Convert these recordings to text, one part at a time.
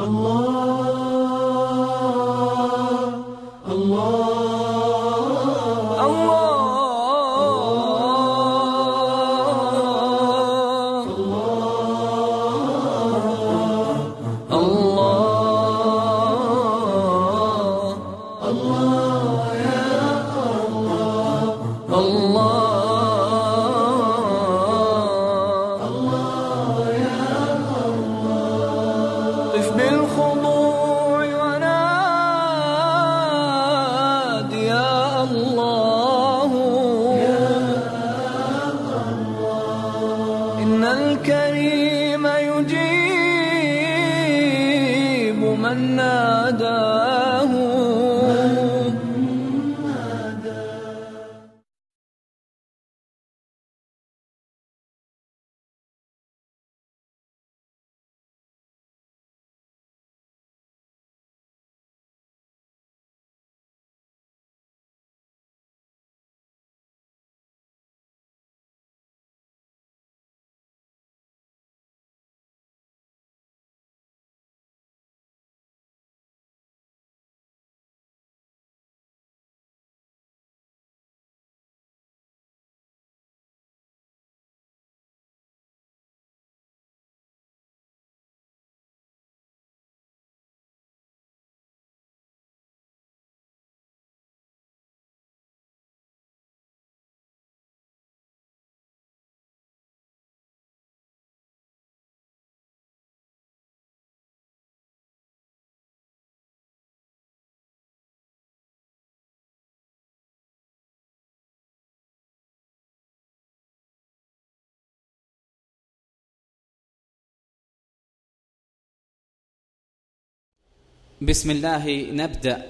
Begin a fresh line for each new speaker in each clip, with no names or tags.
بسم الله نبدأ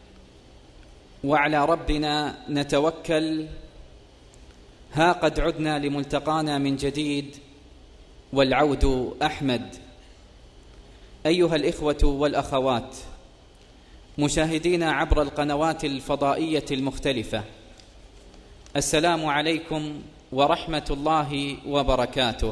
وعلى ربنا نتوكل. ها قد عدنا لملتقانا من جديد والعود أحمد. أيها الإخوة والأخوات مشاهدينا عبر القنوات الفضائية المختلفة، السلام عليكم ورحمة الله وبركاته.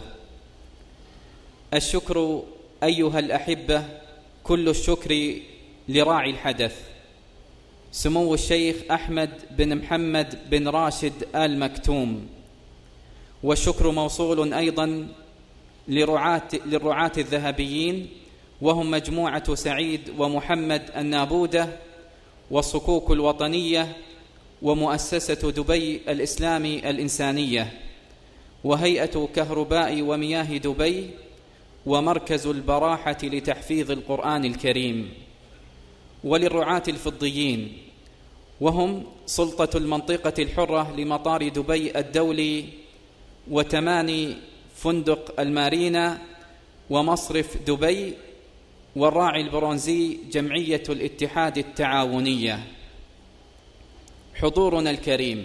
الشكر أيها الأحبة كل الشكر لراعي الحدث سمو الشيخ أحمد بن محمد بن راشد آل مكتوم، والشكر موصول أيضا للرعاة الذهبيين، وهم مجموعة سعيد ومحمد النابودة والصكوك الوطنية ومؤسسة دبي الإسلامي الإنسانية وهيئة كهرباء ومياه دبي ومركز البراحة لتحفيظ القرآن الكريم، وللرعاة الفضيين وهم سلطة المنطقة الحرة لمطار دبي الدولي وتماني فندق المارينا ومصرف دبي، والراعي البرونزي جمعية الاتحاد التعاونية. حضورنا الكريم،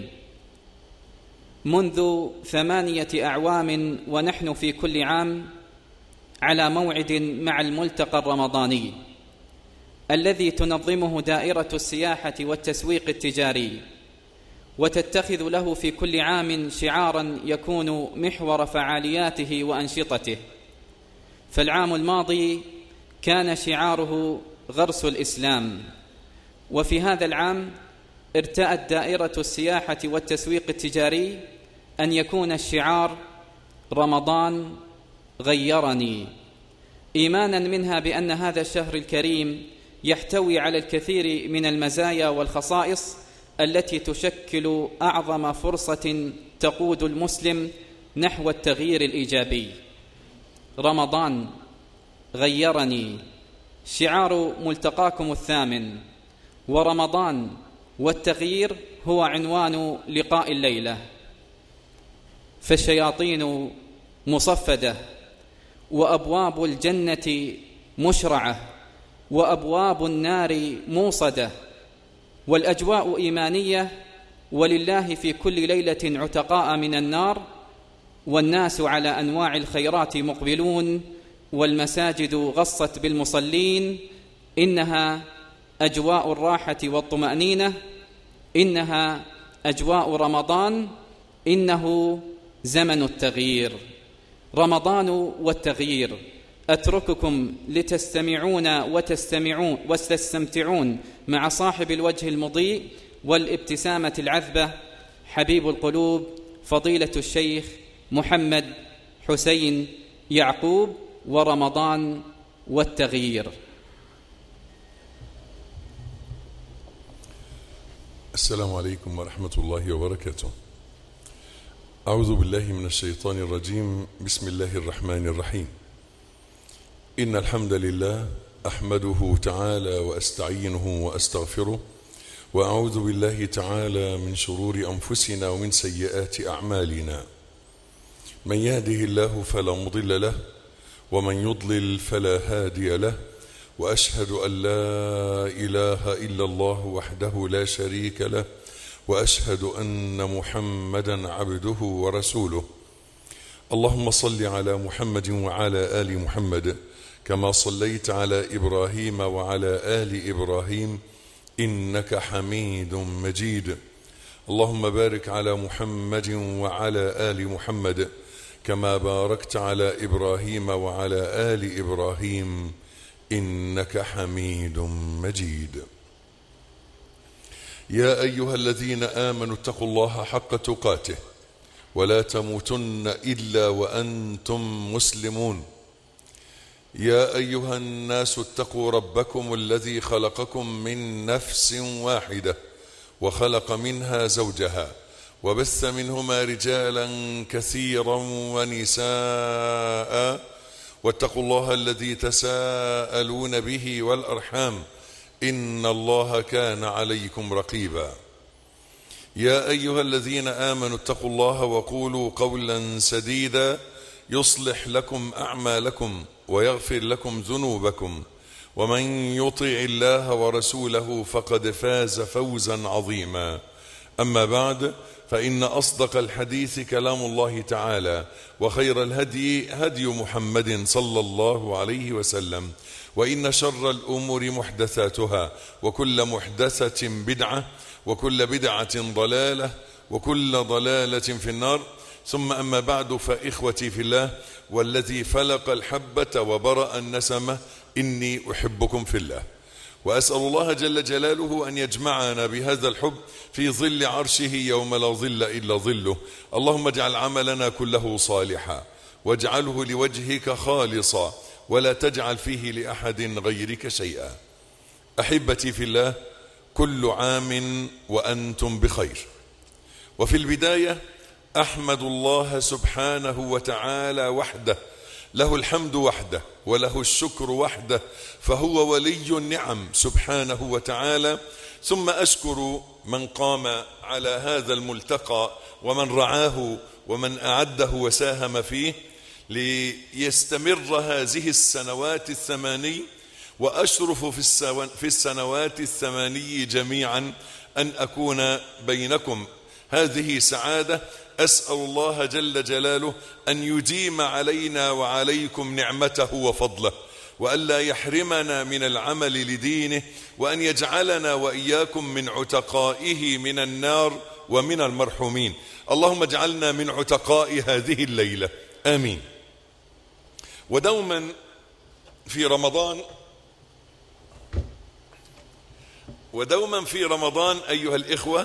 منذ 8 أعوام ونحن في كل عام على موعد مع الملتقى الرمضاني الذي تنظمه دائرة السياحة والتسويق التجاري، وتتخذ له في كل عام شعارا يكون محور فعالياته وأنشطته. فالعام الماضي كان شعاره غرس الإسلام، وفي هذا العام ارتأت دائرة السياحة والتسويق التجاري أن يكون الشعار رمضان غيرني، إيمانا منها بأن هذا الشهر الكريم يحتوي على الكثير من المزايا والخصائص التي تشكل أعظم فرصة تقود المسلم نحو التغيير الإيجابي. رمضان غيرني شعار ملتقاكم الثامن، ورمضان والتغيير هو عنوان لقاء الليلة. فالشياطين مصفدة، وأبواب الجنة مشرعة، وأبواب النار موصدة، والأجواء إيمانية، ولله في كل ليلة عتقاء من النار، والناس على أنواع الخيرات مقبلون، والمساجد غصت بالمصلين. إنها أجواء الراحة والطمأنينة، إنها أجواء رمضان، إنه زمن التغيير. رمضان والتغيير، أترككم لتستمعون وتستمتعون مع صاحب الوجه المضيء والابتسامة العذبة، حبيب القلوب، فضيلة الشيخ محمد حسين يعقوب، ورمضان والتغيير.
السلام عليكم ورحمة الله وبركاته. أعوذ بالله من الشيطان الرجيم. بسم الله الرحمن الرحيم. إن الحمد لله أحمده تعالى وأستعينه وأستغفره، وأعوذ بالله تعالى من شرور أنفسنا ومن سيئات أعمالنا. من يهده الله فلا مضل له، ومن يضلل فلا هادي له، وأشهد أن لا إله إلا الله وحده لا شريك له، وأشهد أن محمدا عبده ورسوله. اللهم صل على محمد وعلى آل محمد كما صليت على إبراهيم وعلى آل إبراهيم إنك حميد مجيد. اللهم بارك على محمد وعلى آل محمد كما باركت على إبراهيم وعلى آل إبراهيم إنك حميد مجيد. يا أيها الذين آمنوا اتقوا الله حق تقاته ولا تموتن إلا وأنتم مسلمون. يا أيها الناس اتقوا ربكم الذي خلقكم من نفس واحدة وخلق منها زوجها وبث منهما رجالا كثيرا ونساء، واتقوا الله الذي تساءلون به والأرحام إن الله كان عليكم رقيبا. يا أيها الذين آمنوا اتقوا الله وقولوا قولا سديدا يصلح لكم أعمالكم ويغفر لكم ذنوبكم، ومن يطع الله ورسوله فقد فاز فوزا عظيما. أما بعد، فإن أصدق الحديث كلام الله تعالى، وخير الهدي هدي محمد صلى الله عليه وسلم، وإن شر الأمور محدثاتها، وكل محدثة بدعة، وكل بدعة ضلالة، وكل ضلالة في النار. ثم أما بعد، فإخوتي في الله والذي فلق الحبة وبرأ النسمة، إني أحبكم في الله، وأسأل الله جل جلاله أن يجمعنا بهذا الحب في ظل عرشه يوم لا ظل إلا ظله. اللهم اجعل عملنا كله صالحا، واجعله لوجهك خالصا، ولا تجعل فيه لأحد غيرك شيئا. أحبتي في الله، كل عام وأنتم بخير. وفي البداية أحمد الله سبحانه وتعالى وحده، له الحمد وحده وله الشكر وحده، فهو ولي النعم سبحانه وتعالى. ثم أشكر من قام على هذا الملتقى ومن رعاه ومن أعده وساهم فيه ليستمر هذه السنوات الثماني، وأشرف في السنوات الثماني جميعا أن أكون بينكم. هذه سعادة أسأل الله جل جلاله أن يديم علينا وعليكم نعمته وفضله، وألا يحرمنا من العمل لدينه، وأن يجعلنا وإياكم من عتقائه من النار ومن المرحومين. اللهم اجعلنا من عتقاء هذه الليلة، آمين. ودوما في رمضان أيها الإخوة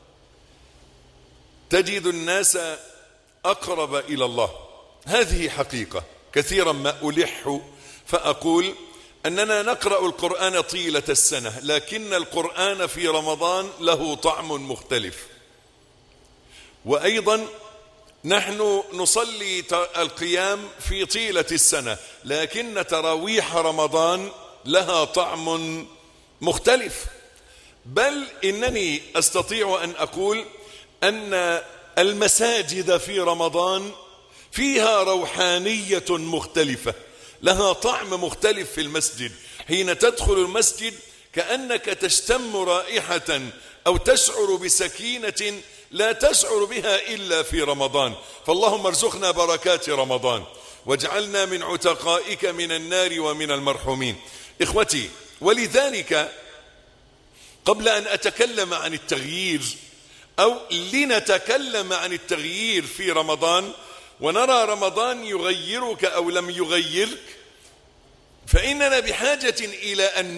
تجد الناس أقرب إلى الله. هذه حقيقة. كثيرا ما ألح فأقول أننا نقرأ القرآن طيلة السنة، لكن القرآن في رمضان له طعم مختلف. وأيضا نحن نصلي القيام في طيلة السنة، لكن تراويح رمضان لها طعم مختلف. بل إنني أستطيع أن أقول أن المساجد في رمضان فيها روحانية مختلفة، لها طعم مختلف في المسجد. حين تدخل المسجد كأنك تشتم رائحة أو تشعر بسكينة لا تشعر بها إلا في رمضان. فاللهم ارزقنا بركات رمضان، واجعلنا من عتقائك من النار ومن المرحومين. إخوتي، ولذلك قبل أن أتكلم عن التغيير، أو لنتكلم عن التغيير في رمضان، ونرى رمضان يغيرك أو لم يغيرك، فإننا بحاجة إلى أن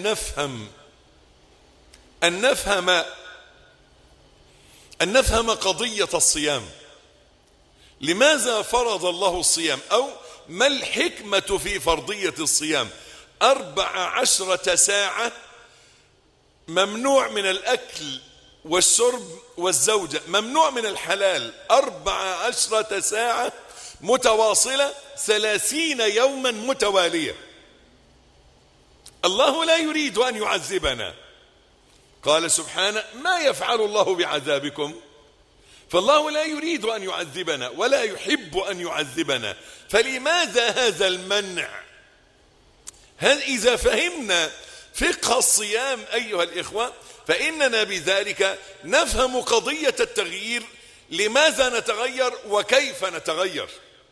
نفهم قضية الصيام. لماذا فرض الله الصيام؟ أو ما الحكمة في فرضية الصيام؟ 14 ساعة ممنوع من الأكل والشرب والزوجة، ممنوع من الحلال، 14 ساعة متواصلة، 30 يوما متوالية. الله لا يريد أن يعذبنا، قال سبحانه: ما يفعل الله بعذابكم؟ فالله لا يريد أن يعذبنا ولا يحب أن يعذبنا، فلماذا هذا المنع؟ هل إذا فهمنا فقه الصيام أيها الإخوة فإننا بذلك نفهم قضية التغيير، لماذا نتغير وكيف نتغير.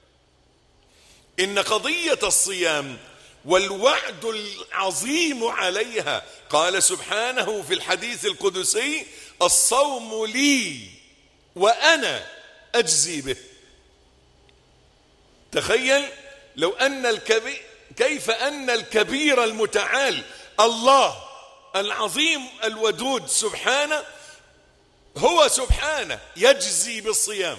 إن قضية الصيام والوعد العظيم عليها، قال سبحانه في الحديث القدسي: الصوم لي وأنا أجزي به. تخيل لو أن كيف أن الكبير المتعال الله العظيم الودود سبحانه، هو سبحانه يجزي بالصيام،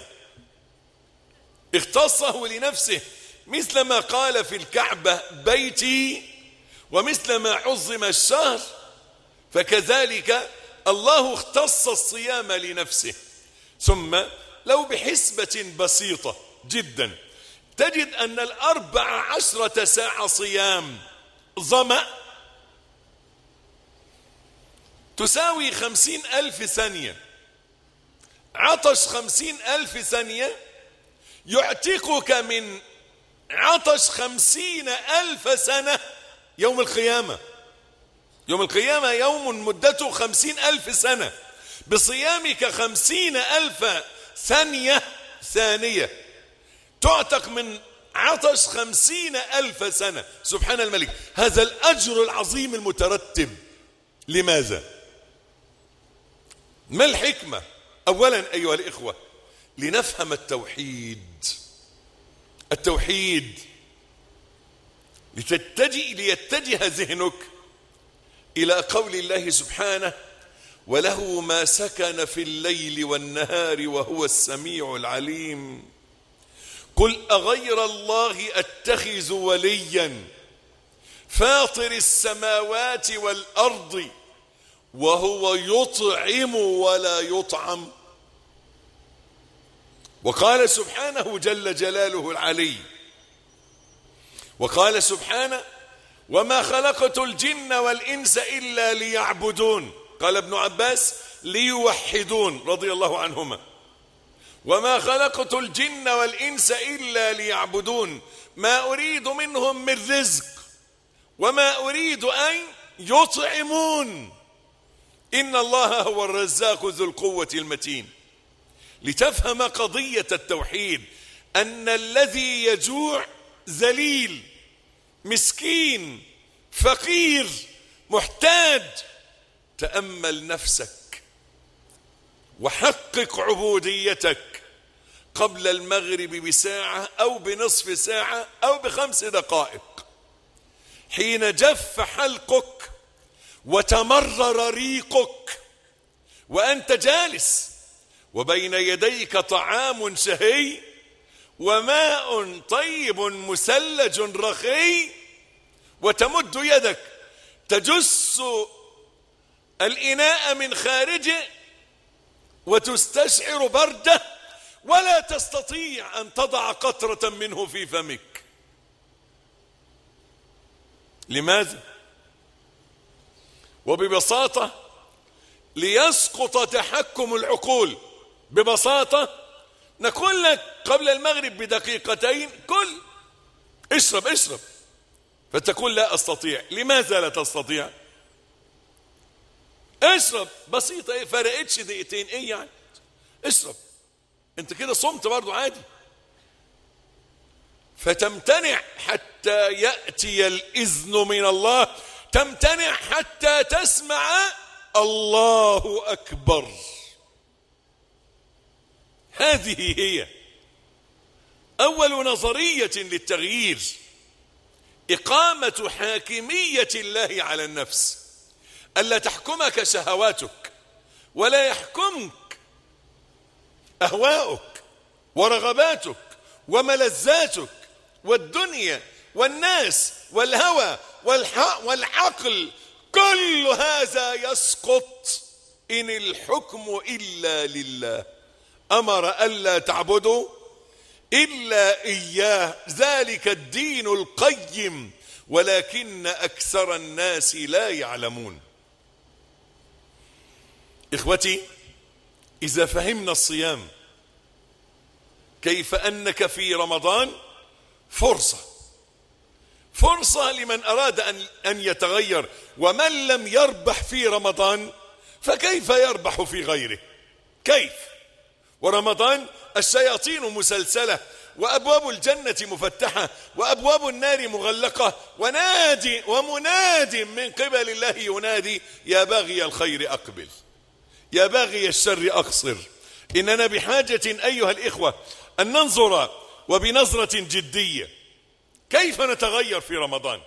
اختصه لنفسه، مثل ما قال في الكعبة: بيتي، ومثل ما عظم الشهر، فكذلك الله اختص الصيام لنفسه. ثم لو بحسبة بسيطة جدا تجد أن 14 ساعة صيام ظمأ تساوي 50,000 ثانية، عطش 50,000 ثانية يعتقك من عطش 50,000 سنة يوم القيامة. يوم القيامة يوم مدته 50,000 سنة، بصيامك 50,000 ثانية تعتق من عطش 50,000 سنة. سبحان الملك، هذا الأجر العظيم المترتب. لماذا؟ ما الحكمة؟ أولا أيها الإخوة لنفهم التوحيد ليتجه ذهنك إلى قول الله سبحانه: وله ما سكن في الليل والنهار وهو السميع العليم. قل أغير الله أتخذ وليا فاطر السماوات والأرض وهو يطعم ولا يطعم. وقال سبحانه جل جلاله العلي، وقال سبحانه: وما خلقت الجن والإنس إلا ليعبدون. قال ابن عباس: ليوحدون رضي الله عنهما. وما خلقت الجن والإنس إلا ليعبدون ما أريد منهم من رزق وما أريد أن يطعمون إن الله هو الرزاق ذو القوة المتين. لتفهم قضية التوحيد أن الذي يجوع ذليل مسكين فقير محتاج. تأمل نفسك وحقق عبوديتك قبل المغرب بساعة أو بنصف ساعة أو ب5 دقائق، حين جف حلقك وتمرر ريقك وأنت جالس وبين يديك طعام شهي وماء طيب مسلج رخي، وتمد يدك تجس الإناء من خارجه وتستشعر برده ولا تستطيع أن تضع قطرة منه في فمك. لماذا؟ وببساطة ليسقط تحكم العقول. ببساطة نقول لك قبل المغرب بدقيقتين كل، اشرب، فتقول لا أستطيع. لماذا لا تستطيع؟ اشرب، بسيطة، ايه فرقتش دقيقتين، ايه يعني؟ اشرب، انت كده صمت برضو عادي. فتمتنع حتى يأتي الإذن من الله، تمتنع حتى تسمع الله أكبر. هذه هي أول نظرية للتغيير. إقامة حاكمية الله على النفس، ألا تحكمك شهواتك ولا يحكمك أهواؤك ورغباتك وملذاتك والدنيا والناس والهوى والعقل. كل هذا يسقط إن الحكم إلا لله. أمر ألا تعبدوا إلا إياه، ذلك الدين القيم، ولكن أكثر الناس لا يعلمون. إخوتي، إذا فهمنا الصيام كيف أنك في رمضان فرصة لمن أراد أن يتغير، ومن لم يربح في رمضان فكيف يربح في غيره؟ كيف ورمضان الشياطين مسلسلة وأبواب الجنة مفتحة وأبواب النار مغلقة، ومناد من قبل الله ينادي: يا باغي الخير أقبل، يا باغي الشر أقصر. إننا بحاجة أيها الإخوة أن ننظر وبنظرة جدية كيف نتغير في رمضان.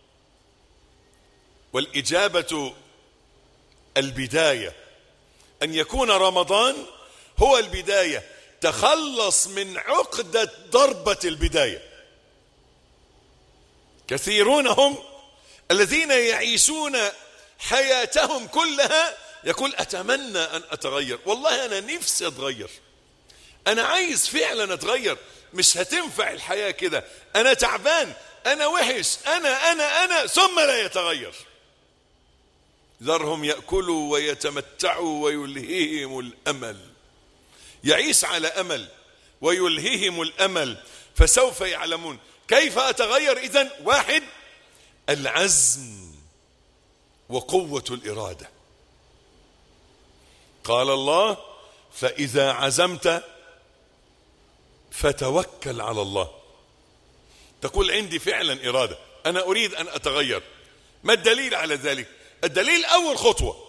والإجابة البداية، أن يكون رمضان هو البداية. تخلص من عقدة ضربة البداية. كثيرون هم الذين يعيشون حياتهم كلها يقول: أتمنى أن أتغير، والله أنا نفسي أتغير، أنا عايز فعلا أتغير، مش هتنفع الحياة كده، أنا تعبان، أنا وحش، أنا ثم لا يتغير. ذرهم يأكلوا ويتمتعوا ويلهيهم الأمل. يعيش على أمل ويلهيهم الأمل، فسوف يعلمون. كيف أتغير إذن؟ 1: العزم وقوة الإرادة. قال الله: فإذا عزمت فتوكل على الله. تقول: عندي فعلا إرادة، أنا أريد أن أتغير. ما الدليل على ذلك؟ الدليل أول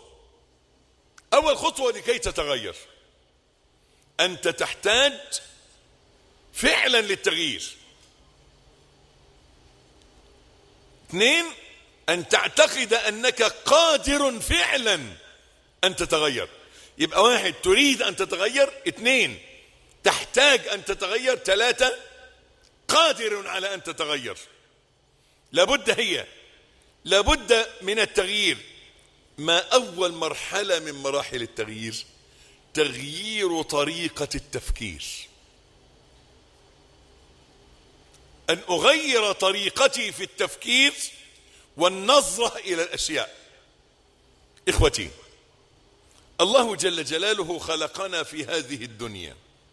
خطوة لكي تتغير، أنت تحتاج فعلا للتغيير. 2: أن تعتقد أنك قادر فعلا أن تتغير. يبقى 1: تريد أن تتغير، 2: تحتاج أن تتغير، 3: قادر على أن تتغير. لابد من التغيير. ما أول مرحلة من مراحل التغيير؟ تغيير طريقة التفكير. أن أغير طريقتي في التفكير والنظرة إلى الأشياء. إخوتي، الله جل جلاله خلقنا في هذه الدنيا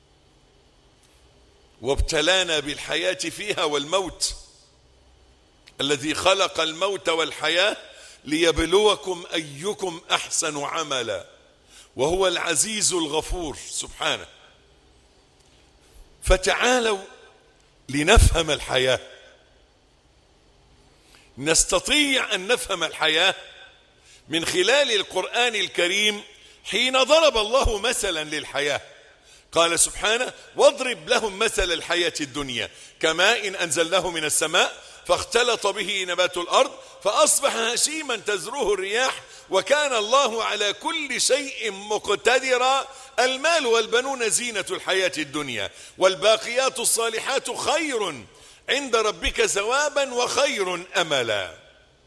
وابتلانا بالحياة فيها والموت. الذي خلق الموت والحياة ليبلوكم أيكم أحسن عملا، وهو العزيز الغفور سبحانه. فتعالوا لنفهم الحياة. نستطيع أن نفهم الحياة من خلال القرآن الكريم حين ضرب الله مثلا للحياة. قال سبحانه: واضرب لهم مثل الحياة الدنيا كماء أنزلناه من السماء فاختلط به نبات الأرض فأصبح هشيما تزروه الرياح وكان الله على كل شيء مقتدرا. المال والبنون زينة الحياة الدنيا والباقيات الصالحات خير عند ربك ثوابا وخير أملا.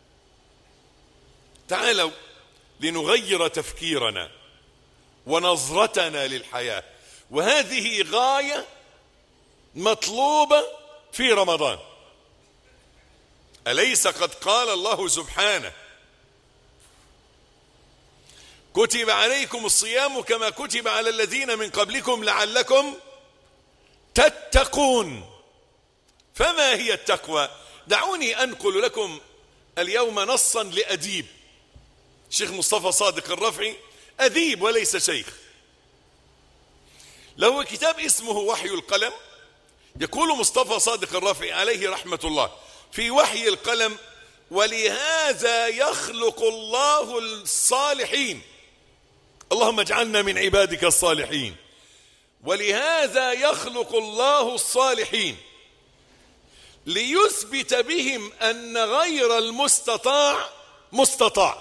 تعالوا لنغير تفكيرنا ونظرتنا للحياة، وهذه غاية مطلوبة في رمضان. أليس قد قال الله سبحانه: كتب عليكم الصيام كما كتب على الذين من قبلكم لعلكم تتقون. فما هي التقوى؟ دعوني أنقل لكم اليوم نصا لأديب، شيخ مصطفى صادق الرفعي، أديب وليس شيخ، له كتاب اسمه وحي القلم. يقول مصطفى صادق الرفعي عليه رحمة الله في وحي القلم: ولهذا يخلق الله الصالحين. اللهم اجعلنا من عبادك ليثبت بهم أن غير المستطاع مستطاع.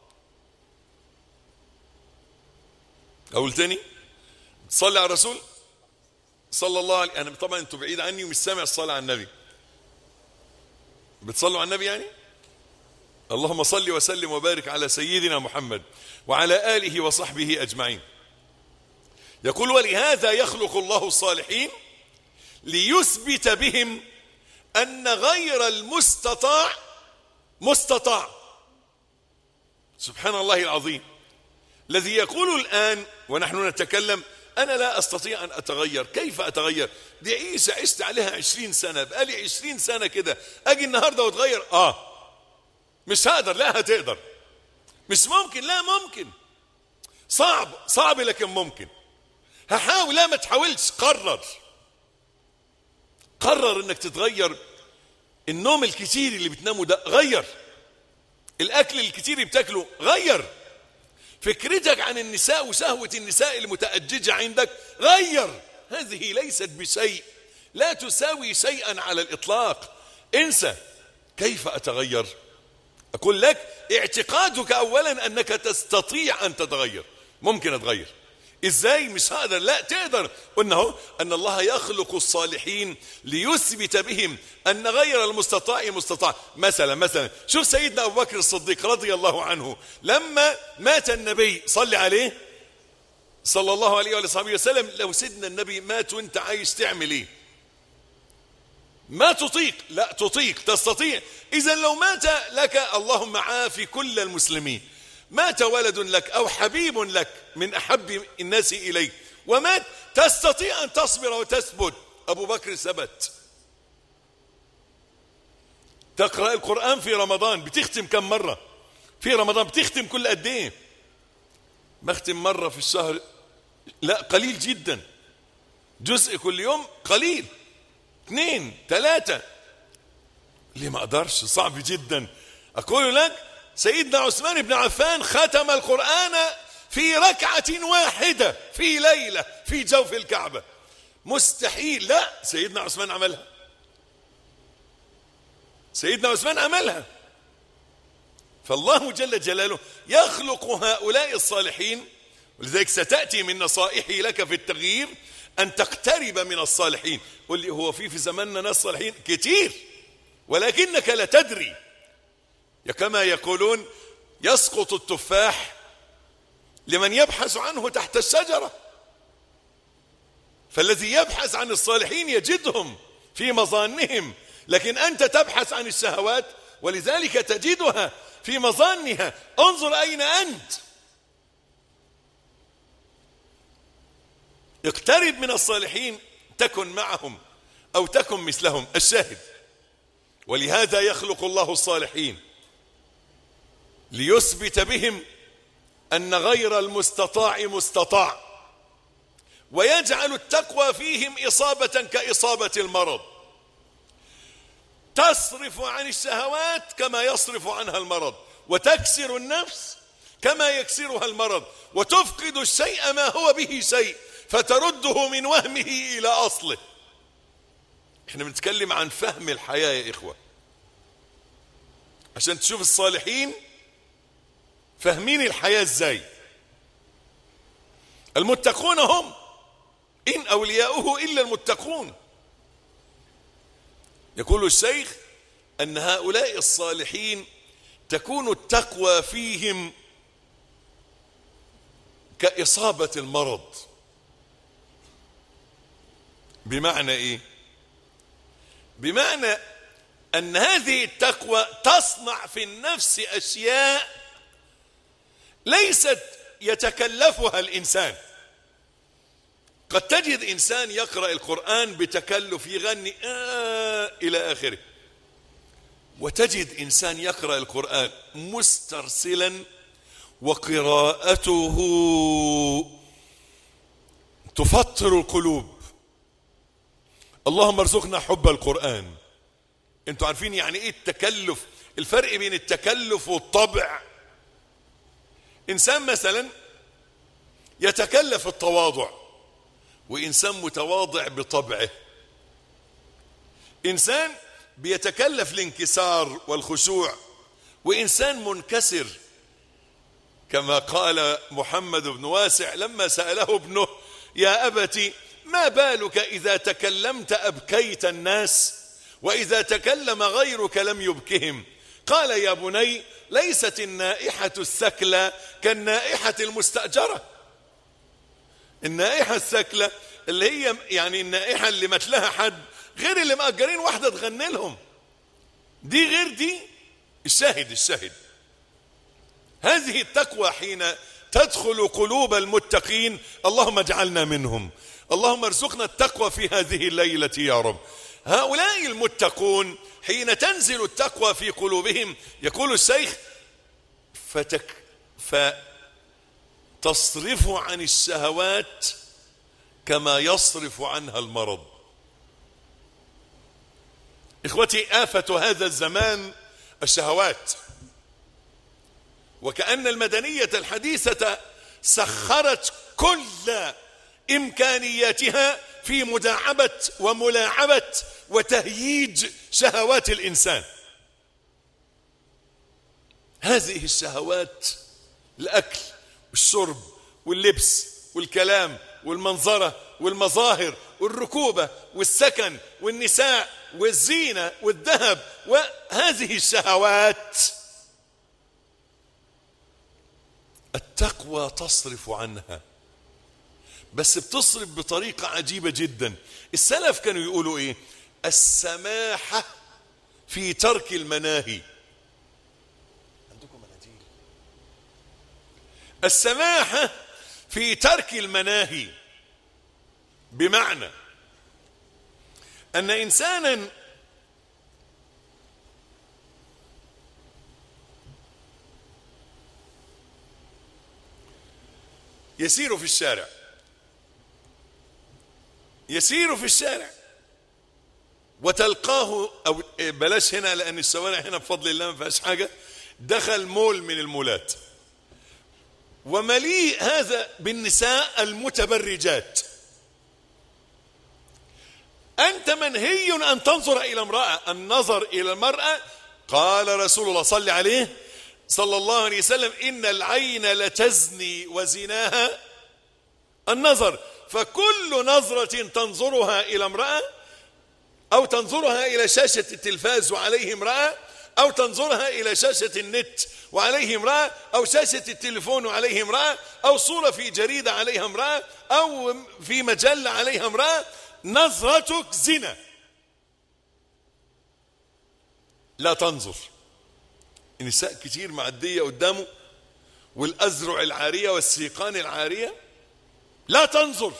أقول تاني، تصلي على الرسول صلى الله عليه. أنا طبعا أنتوا بعيد عني ومش سامع الصلاة على النبي. بتصلوا على النبي يعني؟ اللهم صل وسلم وبارك على سيدنا محمد وعلى آله وصحبه أجمعين. يقول ولهذا يخلق الله الصالحين ليثبت بهم أن غير المستطاع مستطاع. سبحان الله العظيم الذي يقول الآن ونحن نتكلم أنا لا أستطيع أن أتغير. كيف أتغير؟ دي عيسى عشت عليها 20 سنة، بقالي 20 سنة كده، أجي النهاردة وتغير؟ مش هقدر. لا هتقدر. مش ممكن. لا ممكن. صعب لكن ممكن. هحاول. لا ما تحاولش. قرر انك تتغير. النوم الكتير اللي بتنامه ده غير. الاكل الكتير اللي بتاكله غير. فكرتك عن النساء وشهوة النساء المتأججة عندك غير. هذه ليست بشيء، لا تساوي شيئا على الإطلاق. انسى. كيف أتغير؟ أقول لك اعتقادك أولا أنك تستطيع أن تتغير. ممكن أتغير. إزاي؟ مش هقدر. لا تقدر. قلنا أن الله يخلق الصالحين ليثبت بهم أن غير المستطاع مستطاع. مثلا شوف سيدنا أبو بكر الصديق رضي الله عنه لما مات النبي صلى عليه صلى الله عليه وصحبه وسلم. لو سيدنا النبي مات وانت عايز تعمل ايه؟ ما تطيق. لا تطيق، تستطيع. إذا لو مات لك، اللهم عافي كل المسلمين، مات ولد لك أو حبيب لك من أحب الناس إليك ومات، تستطيع أن تصبر وتثبت. أبو بكر ثبت. تقرأ القرآن في رمضان، بتختم كم مرة في رمضان؟ بتختم كل قد ايه؟ بختم مرة في الشهر. لا قليل جدا. جزء كل يوم قليل. 2 3. ليه ما اقدرش؟ صعب جدا. اقول لك سيدنا عثمان بن عفان ختم القرآن في ركعة واحدة في ليلة في جوف الكعبة. مستحيل. لا، سيدنا عثمان عملها. سيدنا عثمان عملها. فالله جل جلاله يخلق هؤلاء الصالحين. ولذلك ستأتي من نصائحي لك في التغيير أن تقترب من الصالحين. قل لي هو في زماننا ناس صالحين كتير ولكنك لا تدري. كما يقولون يسقط التفاح لمن يبحث عنه تحت الشجرة. فالذي يبحث عن الصالحين يجدهم في مظانهم، لكن أنت تبحث عن الشهوات ولذلك تجدها في مظانها. انظر أين أنت. اقترب من الصالحين تكن معهم أو تكن مثلهم. الشاهد ولهذا يخلق الله الصالحين ليثبت بهم أن غير المستطاع مستطاع، ويجعل التقوى فيهم إصابة كإصابة المرض. تصرف عن الشهوات كما يصرف عنها المرض، وتكسر النفس كما يكسرها المرض، وتفقد الشيء ما هو به شيء فترده من وهمه إلى أصله. احنا بنتكلم عن فهم الحياة يا إخوة، عشان تشوف الصالحين فاهمين الحياة ازاي. المتقون هم إن أولياؤه إلا المتقون. يقول الشيخ أن هؤلاء الصالحين تكون التقوى فيهم كإصابة المرض. بمعنى إيه؟ بمعنى أن هذه التقوى تصنع في النفس أشياء ليست يتكلفها الإنسان. قد تجد إنسان يقرأ القرآن بتكلف، يغني إلى آخره، وتجد إنسان يقرأ القرآن مسترسلا وقراءته تفطر القلوب. اللهم ارزقنا حب القرآن. انتوا عارفين يعني ايه التكلف؟ الفرق بين التكلف والطبع. انسان مثلا يتكلف التواضع، وانسان متواضع بطبعه. انسان بيتكلف الانكسار والخشوع، وإنسان منكسر، كما قال محمد بن واسع لما سأله ابنه: يا أبت ما بالك إذا تكلمت أبكيت الناس وإذا تكلم غيرك لم يبكهم؟ قال: يا بني ليست النائحة الثكلى كالنائحة المستأجرة. النائحة الثكلى اللي هي يعني النائحة اللي متلها حد، غير اللي مأجرين واحدة تغني لهم، دي غير دي. الشاهد هذه التقوى حين تدخل قلوب المتقين، اللهم اجعلنا منهم، اللهم ارزقنا التقوى في هذه الليلة يا رب. هؤلاء المتقون حين تنزل التقوى في قلوبهم، يقول الشيخ: فتصرف عن الشهوات كما يصرف عنها المرض. إخوتي، آفة هذا الزمان الشهوات، وكأن المدنية الحديثة سخرت كل إمكانياتها في مداعبة وملاعبة وتهييج شهوات الإنسان. هذه الشهوات: الأكل والشرب واللبس والكلام والمنظرة والمظاهر والركوبة والسكن والنساء والزينة والذهب، وهذه الشهوات التقوى تصرف عنها، بس بتصرف بطريقة عجيبة جدا. السلف كانوا يقولوا ايه؟ السماحة في ترك المناهي. عندكم مناديل؟ السماحة في ترك المناهي، بمعنى أن إنسانا يسير في الشارع وتلقاه، أو بلاش هنا لأن الشوارع هنا بفضل الله ما فيهاش حاجة، دخل مول من المولات ومليء هذا بالنساء المتبرجات. أنت منهي أن تنظر إلى امرأة. النظر إلى المرأة، قال رسول الله صلى عليه صلى الله عليه وسلم: إن العين لتزني وزناها النظر. فكل نظرة تنظرها إلى امرأة، أو تنظرها إلى شاشة التلفاز وعليه امرأة، أو تنظرها إلى شاشة النت وعليه امرأة، أو شاشة التليفون وعليه امرأة، أو صورة في جريدة عليها امرأة، أو في مجلة عليها امرأة، نظرتك زنا. لا تنظر. النساء كتير معدية قدامه، والأزرع العارية والسيقان العارية، لا تنظر.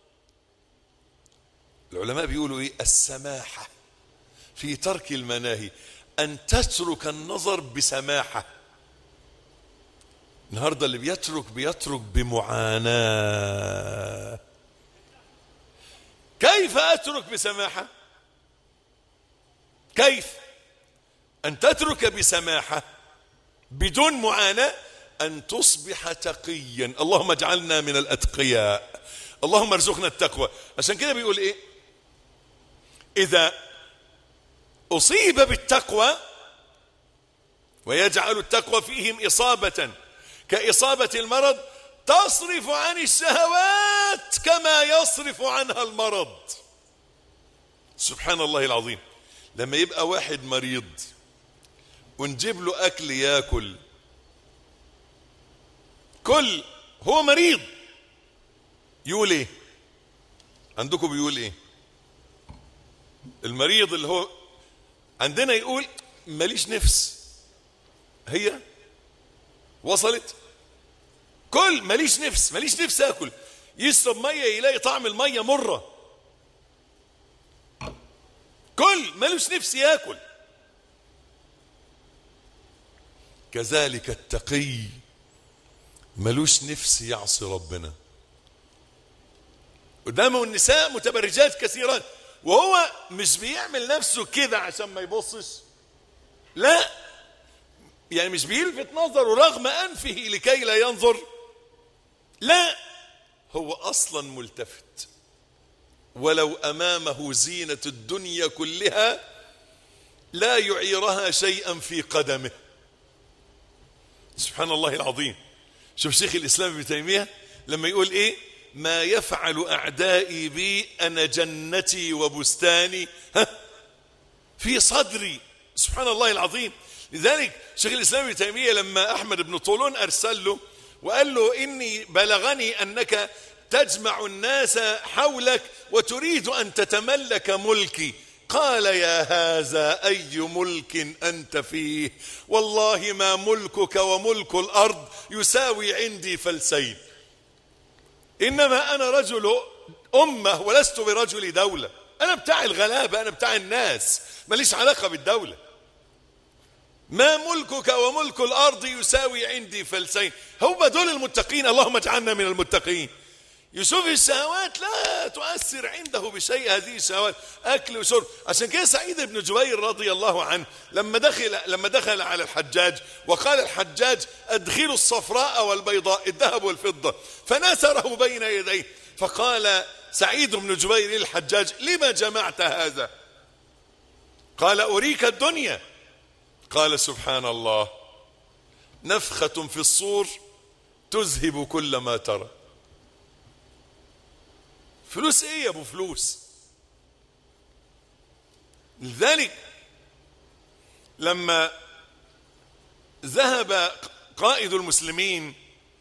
العلماء بيقولوا ايه؟ السماحة في ترك المناهي، أن تترك النظر بسماحة. النهاردة اللي بيترك بمعاناة. كيف أترك بسماحة؟ كيف أن تترك بسماحة بدون معاناة؟ أن تصبح تقيا. اللهم اجعلنا من الأتقياء، اللهم ارزقنا التقوى. عشان كده بيقول ايه؟ إذا أصيب بالتقوى، ويجعل التقوى فيهم إصابة كإصابة المرض، تصرف عن الشهوات كما يصرف عنها المرض. سبحان الله العظيم. لما يبقى واحد مريض ونجيب له أكل يأكل، كل هو مريض، يقول ايه؟ عندكم بيقول ايه؟ المريض اللي هو عندنا يقول ماليش نفس. هي وصلت؟ كل ماليش نفس اكل. يشرب ميه يلاقي طعم الميه مره. كل مالوش نفس ياكل. كذلك التقي مالوش نفس يعصي ربنا. قدامه النساء متبرجات كثيرات، وهو مش بيعمل نفسه كده عشان ما يبصش، لا، يعني مش بيلفت نظره رغم أنفه لكي لا ينظر، لا، هو أصلا ملتفت. ولو أمامه زينة الدنيا كلها لا يعيرها شيئا في قدمه. سبحان الله العظيم. شوف شيخ الإسلام ابن تيمية لما يقول ايه: ما يفعل أعدائي بي أنا جنتي وبستاني في صدري. سبحان الله العظيم. لذلك شيخ الإسلام ابن تيمية لما أحمد بن طولون أرسل له وقال له: إني بلغني أنك تجمع الناس حولك وتريد أن تتملك ملكي، قال: يا هذا أي ملك أنت فيه؟ والله ما ملكك وملك الأرض يساوي عندي فلسين، إنما أنا رجل أمة ولست برجل دولة. أنا بتاع الغلابة، أنا بتاع الناس، ماليش علاقة بالدولة. ما ملكك وملك الأرض يساوي عندي فلسين. هم دول المتقين، اللهم اجعلنا من المتقين. يشوف الشهوات لا تؤثر عنده بشيء، هذه الشهوات أكل وشرب. عشان كده سعيد بن جبير رضي الله عنه لما دخل على الحجاج وقال الحجاج: أدخلوا الصفراء والبيضاء، الذهب والفضة، فنثره بين يديه. فقال سعيد بن جبير للحجاج: لما جمعت هذا؟ قال: أريك الدنيا. قال: سبحان الله، نفخة في الصور تذهب كل ما ترى. فلوس ايه يا ابو فلوس؟ لذلك لما ذهب قائد المسلمين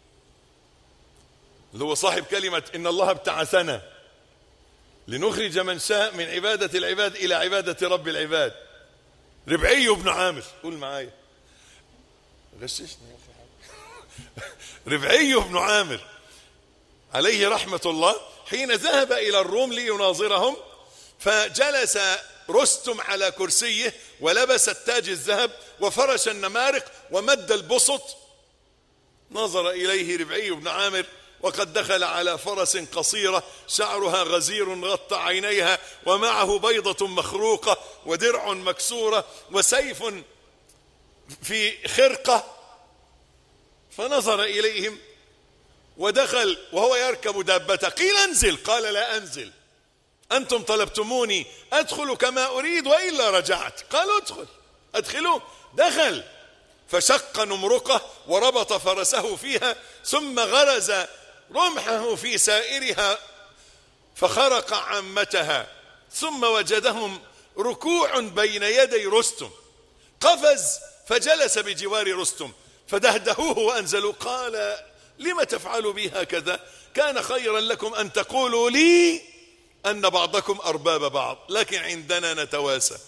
اللي هو صاحب كلمة إن الله ابتعثنا لنخرج من شاء من عبادة العباد إلى عبادة رب العباد، ربعي بن عامر، قول معايا غششني يا أخي. ربعي بن عامر عليه رحمة الله حين ذهب إلى الروم ليناظرهم، فجلس رستم على كرسيه ولبس التاج الذهب وفرش النمارق ومد البسط. نظر إليه ربعي بن عامر وقد دخل على فرس قصيرة شعرها غزير غطى عينيها، ومعه بيضة مخروقة ودرع مكسورة وسيف في خرقة. فنظر إليهم ودخل وهو يركب دابته. قيل: انزل. قال: لا أنزل، أنتم طلبتموني أدخل كما أريد وإلا رجعت. قالوا: ادخل. أدخلوه. دخل فشق نمرقه وربط فرسه فيها، ثم غرز رمحه في سائرها فخرق عامتها، ثم وجدهم ركوع بين يدي رستم. قفز فجلس بجوار رستم فدهدهوه وأنزلوا. قال: لم تفعلوا بي هكذا؟ كان خيرا لكم أن تقولوا لي أن بعضكم أرباب بعض، لكن عندنا نتواسى.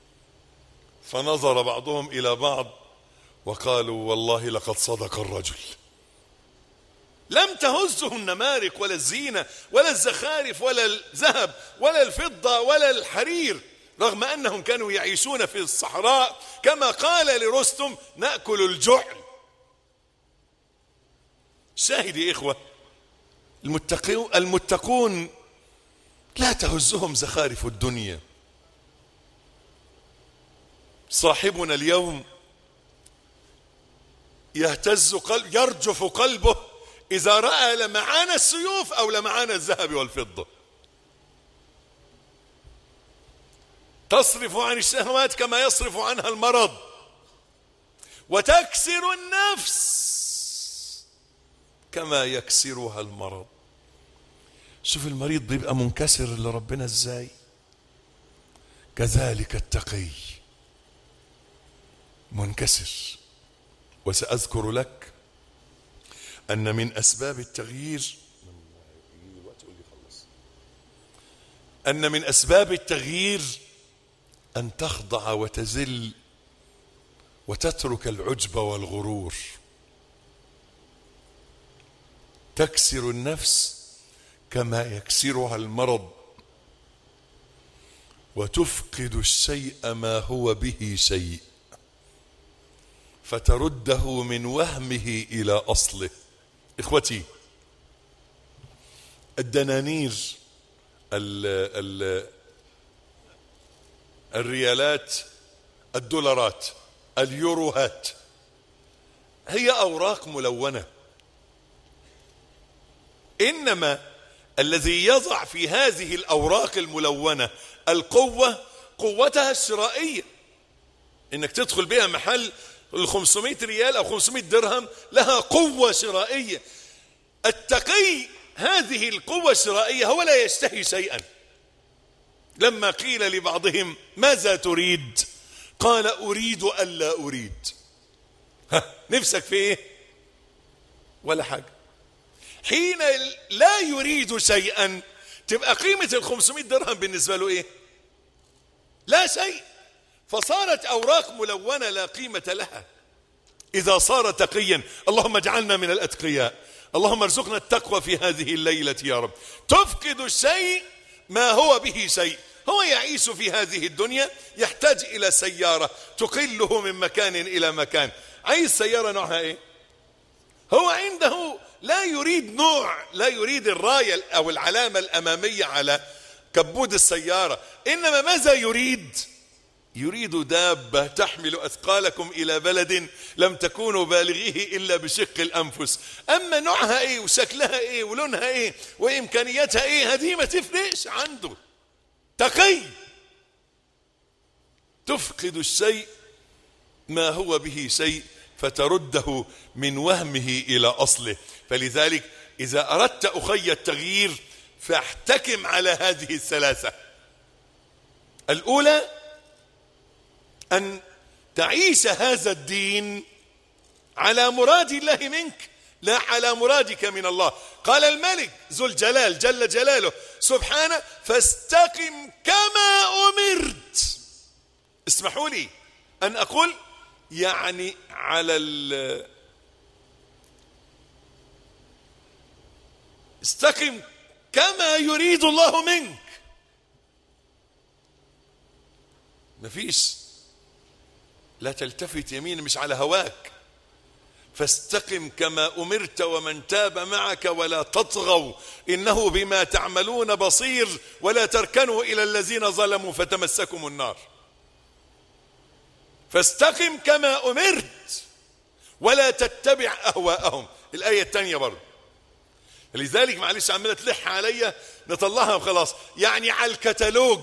فنظر بعضهم إلى بعض وقالوا: والله لقد صدق الرجل. لم تهزه النمارق ولا الزينة ولا الزخارف ولا الذهب ولا الفضة ولا الحرير، رغم أنهم كانوا يعيشون في الصحراء كما قال لرستم: نأكل الجعل. شاهد يا إخوة، المتقون لا تهزهم زخارف الدنيا. صاحبنا اليوم يرجف قلبه إذا رأى لمعان السيوف أو لمعان الذهب والفضة. تصرف عن الشهوات كما يصرف عنها المرض، وتكسر النفس كما يكسرها المرض. شوف المريض بيبقى منكسر لربنا ازاي، كذلك التقي منكسر. وسأذكر لك أن من أسباب التغيير أن تخضع وتذل وتترك العجب والغرور. تكسر النفس كما يكسرها المرض، وتفقد الشيء ما هو به شيء، فترده من وهمه إلى أصله. إخوتي، الدنانير، الريالات، الدولارات، اليوروهات، هي أوراق ملونة، إنما الذي يضع في هذه الأوراق الملونة القوة، قوتها الشرائية. انك تدخل بها محل ال 500 ريال او 500 درهم لها قوة شرائية. التقي هذه القوة الشرائية هو لا يشتهي شيئا. لما قيل لبعضهم ماذا تريد؟ قال أريد ألا أريد. نفسك في ايه؟ ولا حاجة. حين لا يريد شيئا تبقى قيمة ال 500 درهم بالنسبة له ايه؟ لا شيء. فصارت أوراق ملونة لا قيمة لها. إذا صار تقيا، اللهم اجعلنا من الأتقياء، اللهم ارزقنا التقوى في هذه الليلة يا رب. تفقد الشيء ما هو به شيء. هو يعيش في هذه الدنيا يحتاج إلى سيارة تقله من مكان إلى مكان. عايز سيارة نوعها ايه؟ هو عنده لا يريد نوع، لا يريد الراية أو العلامة الأمامية على كبود السيارة، إنما ماذا يريد؟ يريد دابة تحمل أثقالكم إلى بلد لم تكونوا بالغيه إلا بشق الأنفس. أما نوعها إيه وشكلها إيه ولونها إيه وإمكانياتها إيه هذه ما تفرقش عنده. تقي. تفقد الشيء ما هو به شيء فترده من وهمه إلى أصله. فلذلك إذا أردت أخي التغيير فاحتكم على هذه الثلاثة. الأولى أن تعيش هذا الدين على مراد الله منك لا على مرادك من الله. قال الملك ذو الجلال جل جلاله سبحانه فاستقم كما أمرت. اسمحوا لي أن أقول يعني على استقم كما يريد الله منك. مفيش لا تلتفت يمين مش على هواك. فاستقم كما أمرت ومن تاب معك ولا تطغوا إنه بما تعملون بصير ولا تركنوا إلى الذين ظلموا فتمسكم النار. فاستقم كما أمرت ولا تتبع أهواءهم. الآية الثانية برضه. لذلك معلش عمالة تلح عليا نطلعها وخلاص. يعني على الكتالوج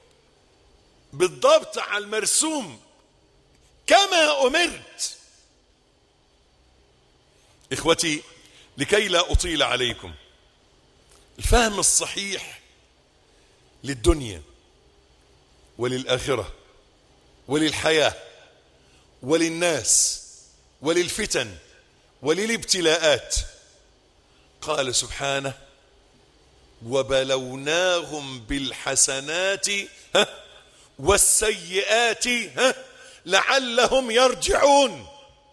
بالضبط على المرسوم كما أمرت. إخوتي لكي لا أطيل عليكم، الفهم الصحيح للدنيا وللآخرة وللحياة وللناس وللفتن وللابتلاءات. قال سبحانه وبلوناهم بالحسنات والسيئات لعلهم يرجعون.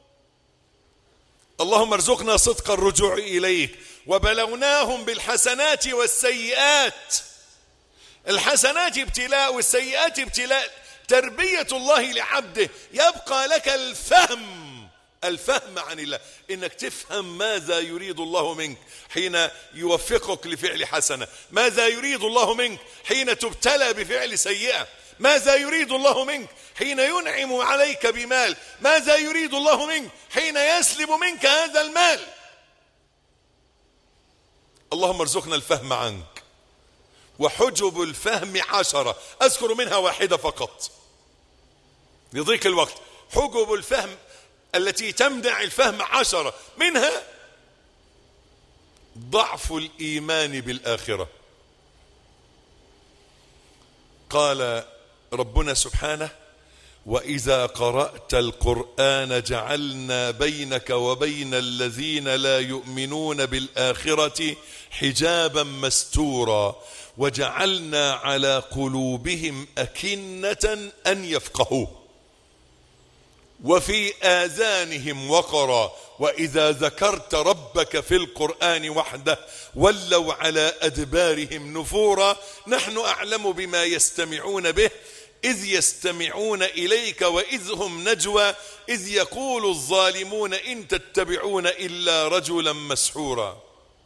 اللهم ارزقنا صدق الرجوع إليك. وبلوناهم بالحسنات والسيئات. الحسنات ابتلاء والسيئات ابتلاء، تربية الله لعبده. يبقى لك الفهم عن الله، انك تفهم ماذا يريد الله منك حين يوفقك لفعل حسنة، ماذا يريد الله منك حين تبتلى بفعل سيئة، ماذا يريد الله منك حين ينعم عليك بمال، ماذا يريد الله منك حين يسلب منك هذا المال. اللهم ارزقنا الفهم عنك. وحجب الفهم 10 أذكر منها واحدة فقط لضيق الوقت. حجب الفهم التي تمنع الفهم 10، منها ضعف الإيمان بالآخرة. قال ربنا سبحانه وإذا قرأت القرآن جعلنا بينك وبين الذين لا يؤمنون بالآخرة حجابا مستورا وجعلنا على قلوبهم أكنة أن يفقهوه وفي آذانهم وقرا وإذا ذكرت ربك في القرآن وحده ولوا على أدبارهم نفورا. نحن أعلم بما يستمعون به إذ يستمعون إليك وإذ هم نجوى إذ يقول الظالمون إن تتبعون إلا رجلا مسحورا.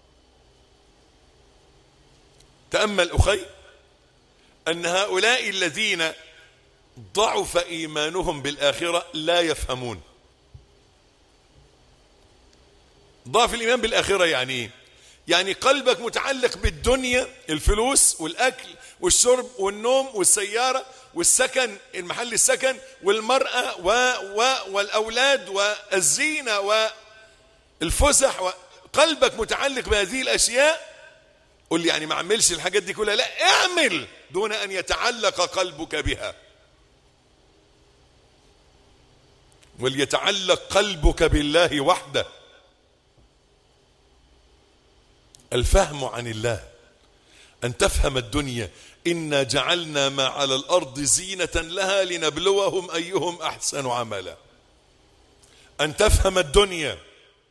تأمل أخي أن هؤلاء الذين ضعف إيمانهم بالآخرة لا يفهمون. ضعف الإيمان بالآخرة يعني إيه؟ يعني قلبك متعلق بالدنيا، الفلوس والأكل والشرب والنوم والسيارة والسكن، المحل السكن والمرأة والأولاد والزينة والفسح قلبك متعلق بهذه الأشياء. قل لي يعني ما اعملش الحاجات دي كلها؟ لا، اعمل دون أن يتعلق قلبك بها. وليتعلق قلبك بالله وحده. الفهم عن الله، أن تفهم الدنيا. إنا جعلنا ما على الأرض زينة لها لنبلوهم أيهم أحسن عملا. أن تفهم الدنيا،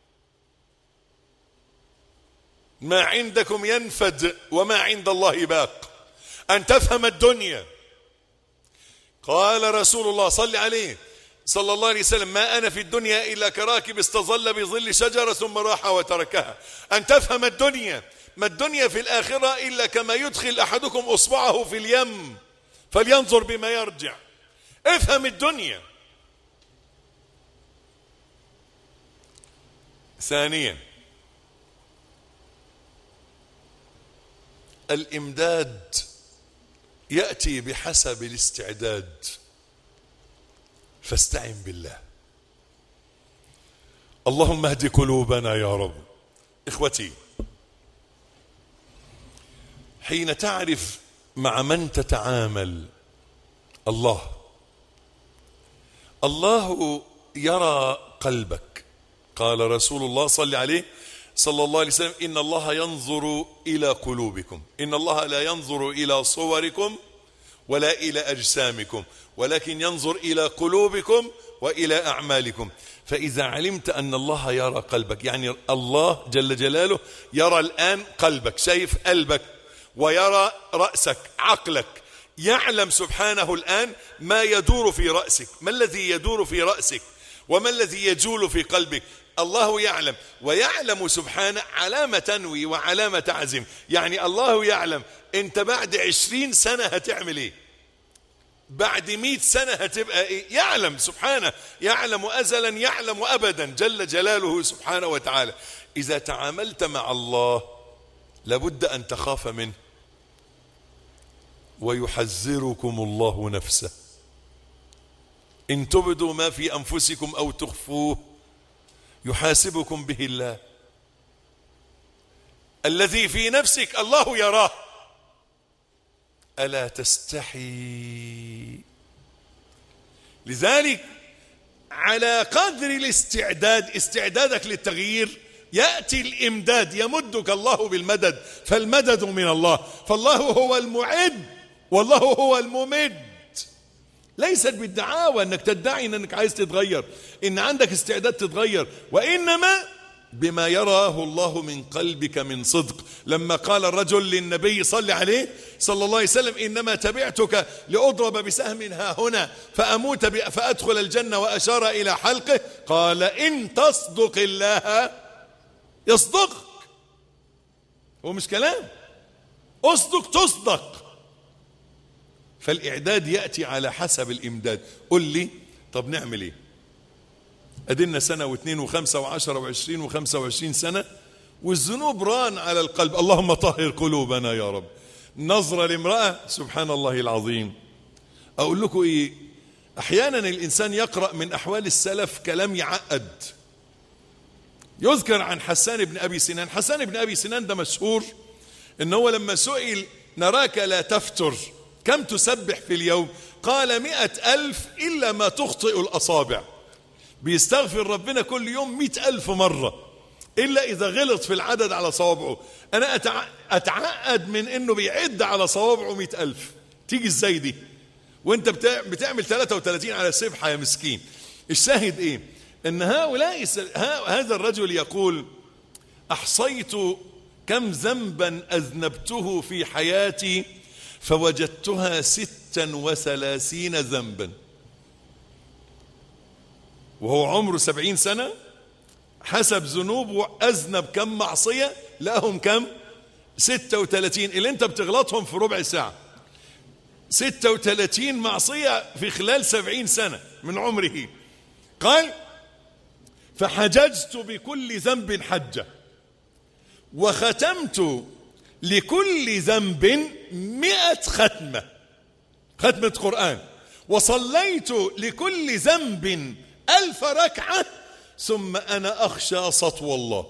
ما عندكم ينفد وما عند الله باق. أن تفهم الدنيا. قال رسول الله صلى عليه صلى الله عليه وسلم: ما أنا في الدنيا إلا كراكب استظل بظل شجرة ثم راح وتركها. أن تفهم الدنيا. ما الدنيا في الآخرة إلا كما يدخل أحدكم أصبعه في اليم فلينظر بما يرجع. افهم الدنيا. ثانيا، الإمداد يأتي بحسب الاستعداد، فاستعن بالله. اللهم اهد قلوبنا يا رب. إخوتي، حين تعرف مع من تتعامل الله يرى قلبك. قال رسول الله صلى عليه صلى الله عليه وسلم: إن الله ينظر إلى قلوبكم. إن الله لا ينظر إلى صوركم ولا إلى أجسامكم، ولكن ينظر إلى قلوبكم وإلى أعمالكم. فإذا علمت أن الله يرى قلبك، يعني الله جل جلاله يرى الآن قلبك، شايف قلبك ويرى رأسك، عقلك، يعلم سبحانه الآن ما يدور في رأسك. ما الذي يدور في رأسك وما الذي يجول في قلبك؟ الله يعلم، ويعلم سبحانه علامة تنوي وعلامة تعزم. يعني الله يعلم انت بعد 20 سنة هتعمل ايه، بعد 100 سنة هتبقى ايه. يعلم سبحانه، يعلم أزلا، يعلم أبدا جل جلاله سبحانه وتعالى. إذا تعاملت مع الله لابد أن تخاف منه. ويحذركم الله نفسه. إن تبدوا ما في أنفسكم أو تخفوه يحاسبكم به الله. الذي في نفسك الله يراه. ألا تستحي؟ لذلك على قدر الاستعداد، استعدادك للتغيير، يأتي الإمداد، يمدك الله بالمدد. فالمدد من الله، فالله هو المعد والله هو الممد. ليست بالدعاوى انك تدعي انك عايز تتغير، ان عندك استعداد تتغير، وانما بما يراه الله من قلبك من صدق. لما قال الرجل للنبي صلى عليه صلى الله عليه وسلم: انما تبعتك لاضرب بسهم ها هنا فاموت فادخل الجنة، واشار الى حلقه، قال: ان تصدق الله يصدقك. هو مش كلام، اصدق تصدق. فالإعداد يأتي على حسب الإمداد. قل لي طب نعمل ايه؟ أدلنا سنة واثنين وخمسة وعشرة وعشرين وخمسة وعشرين سنة والذنوب ران على القلب. اللهم طهر قلوبنا يا رب. نظرة لامرأة، سبحان الله العظيم. أقول لكم ايه، أحيانا الإنسان يقرأ من أحوال السلف كلام يعقد. يذكر عن حسان بن أبي سنان. حسان بن أبي سنان ده مشهور إنه لما سئل: نراك لا تفتر، كم تسبح في اليوم؟ قال: 100,000 إلا ما تخطئ الأصابع. بيستغفر ربنا كل يوم 100,000 مرة إلا إذا غلط في العدد على صوابعه. أنا أتعقد من إنه بيعد على صوابعه 100,000. تيجي إزاي دي وإنت بتعمل 33 على سبحة يا مسكين؟ الشاهد إيه؟ إن هذا الرجل يقول: أحصيت كم ذنبا أذنبته في حياتي فوجدتها 36 ذنبا. وهو عمره 70 سنة، حسب ذنوبه أذنب كم معصية؟ لهم كم؟ 36. اللي انت بتغلطهم في ربع ساعة. 36 معصية في خلال 70 سنة من عمره. قال: فحججت بكل ذنب حجة، وختمت لكل ذنب 100 ختمة قرآن، وصليت لكل ذنب 1000 ركعة، ثم أنا أخشى سطو الله.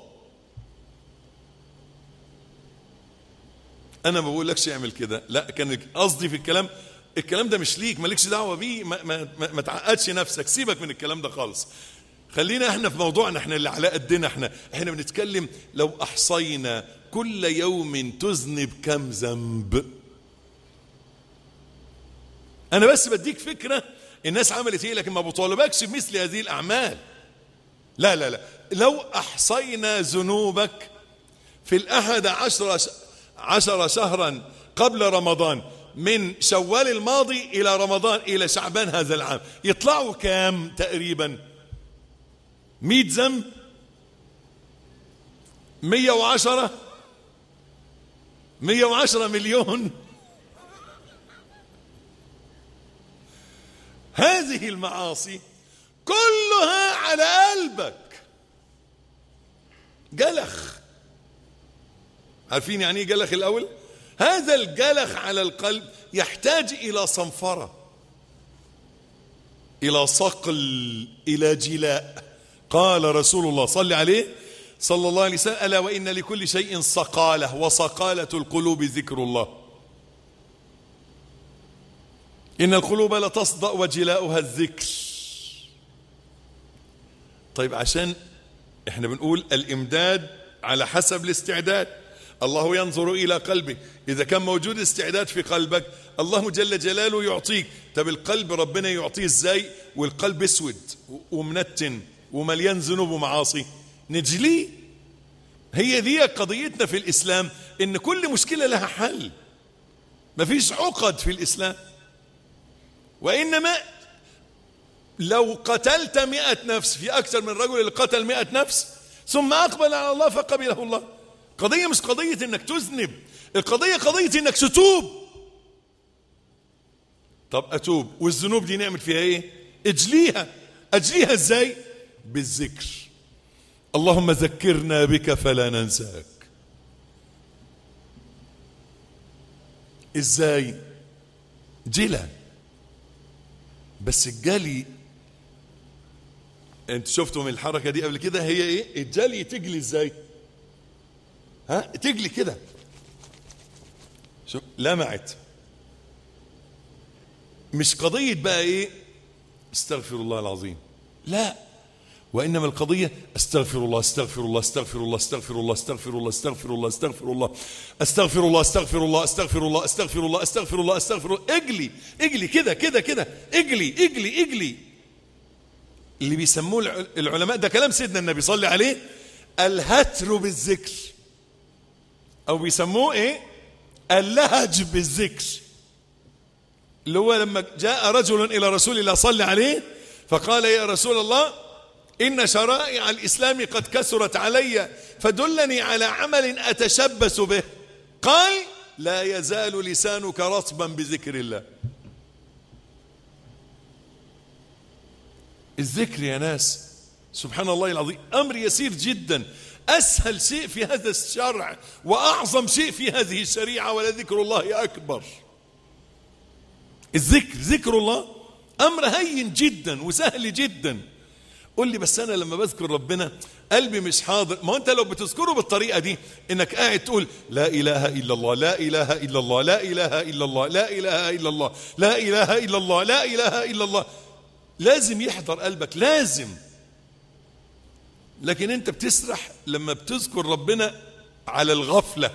أنا ما بقولكش اعمل كده، لا، كان قصدي في الكلام ده مش ليك، مالكش دعوة بيه، ما تعقدش نفسك، سيبك من الكلام ده خالص. خلينا احنا في موضوعنا، احنا اللي على قدنا، احنا بنتكلم لو احصينا كل يوم تذنب كم ذنب. انا بس بديك فكرة الناس عملت ايه، لكن ما بطالبكش بمثل هذه الاعمال. لا لا لا، لو احصينا ذنوبك في 11 شهرا قبل رمضان، من شوال الماضي الى رمضان الى شعبان هذا العام، يطلعوا كام تقريبا؟ 100 ذنب، 110 مليون. هذه المعاصي كلها على قلبك جلخ. عارفين يعني ايه جلخ الاول؟ هذا الجلخ على القلب يحتاج الى صنفرة، الى صقل، الى جلاء. قال رسول الله صلى عليه صلى الله عليه وسلم: ألا وإن لكل شيء صقالة، وصقالة القلوب ذكر الله. إن القلوب لتصدأ وجلاؤها الذكر. طيب، عشان احنا بنقول الإمداد على حسب الاستعداد. الله ينظر إلى قلبك، إذا كان موجود استعداد في قلبك الله جل جلاله يعطيك. طب القلب ربنا يعطيه ازاي والقلب اسود ومنتن ومليان ذنوب ومعاصي؟ نجليه. هي دي قضيتنا في الإسلام، إن كل مشكلة لها حل، مفيش عقد في الإسلام. وإنما لو قتلت 100 نفس، في أكثر من رجل اللي قتل 100 نفس ثم أقبل على الله فقبله الله. قضية مش قضية إنك تذنب، القضية قضية إنك تتوب. طب أتوب والذنوب دي نعمل فيها إيه؟ أجليها إزاي؟ بالذكر. اللهم ذكرنا بك فلا ننساك. إزاي؟ جلا. بس الجلي، انت شفتوا من الحركة دي قبل كده، هي ايه الجلي؟ تجلي ازاي؟ تجلي كده، شوف لمعت. مش قضية بقى ايه استغفر الله العظيم، لا، وإنما القضية استغفر الله استغفر الله استغفر الله استغفر الله استغفر الله استغفر الله استغفر الله استغفر الله استغفر الله استغفر الله استغفر الله استغفر الله استغفر الله. اجلي كده كده كده، اجلي. اللي بيسموه العلماء، ده كلام سيدنا النبي صلى عليه، الهتر بالذكر، او بيسموه ايه اللهج بالذكر. اللي هو لما جاء رجل الى رسول الله صلى عليه فقال: يا رسول الله، إن شرائع الإسلام قد كثرت علي، فدلني على عمل أتشبث به. قال: لا يزال لسانك رطبا بذكر الله. الذكر يا ناس سبحان الله العظيم أمر يسير جدا، أسهل شيء في هذا الشرع وأعظم شيء في هذه الشريعة، ولذكر الله أكبر. ذكر الله أمر هين جدا وسهل جدا. قل لي بس أنا لما بذكر ربنا قلبي مش حاضر. ما أنت لو بتذكره بالطريقة دي، إنك قاعد تقول لا إله إلا الله لا إله إلا الله لا إله إلا الله لا إله إلا الله لا إله إلا الله لا إله إلا الله، لازم يحضر قلبك، لازم. لكن أنت بتسرح لما بتذكر ربنا على الغفلة.